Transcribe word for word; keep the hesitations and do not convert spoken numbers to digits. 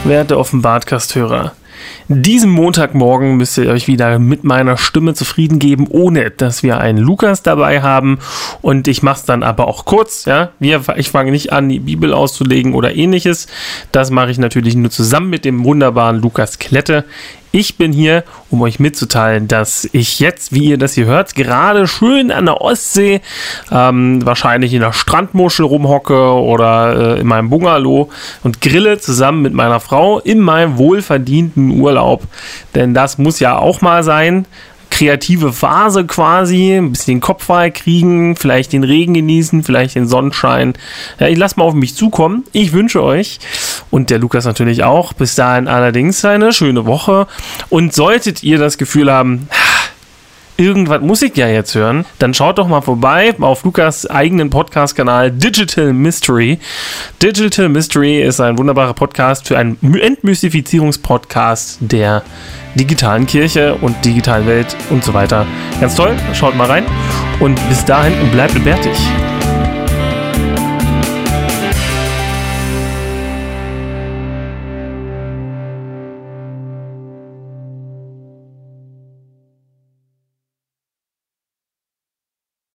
werte Offenbartcast-Hörer. Diesen Montagmorgen müsst ihr euch wieder mit meiner Stimme zufrieden geben, ohne dass wir einen Lukas dabei haben. Und ich mache es dann aber auch kurz. Ja, ich fange nicht an, die Bibel auszulegen oder ähnliches. Das mache ich natürlich nur zusammen mit dem wunderbaren Lukas Klette. Ich bin hier, um euch mitzuteilen, dass ich jetzt, wie ihr das hier hört, gerade schön an der Ostsee, ähm, wahrscheinlich in der Strandmuschel rumhocke oder äh, in meinem Bungalow und grille zusammen mit meiner Frau in meinem wohlverdienten Urlaub. Denn das muss ja auch mal sein. Kreative Phase quasi, ein bisschen den Kopf frei kriegen, vielleicht den Regen genießen, vielleicht den Sonnenschein. Ja, ich lasse mal auf mich zukommen. Ich wünsche euch und der Lukas natürlich auch bis dahin allerdings eine schöne Woche. Und solltet ihr das Gefühl haben, irgendwas muss ich ja jetzt hören, dann schaut doch mal vorbei auf Lukas eigenen Podcast-Kanal Digital Mystery. Digital Mystery ist ein wunderbarer Podcast für einen Entmystifizierungspodcast der digitalen Kirche und digitalen Welt und so weiter. Ganz toll, schaut mal rein und bis dahin bleibt bärtig.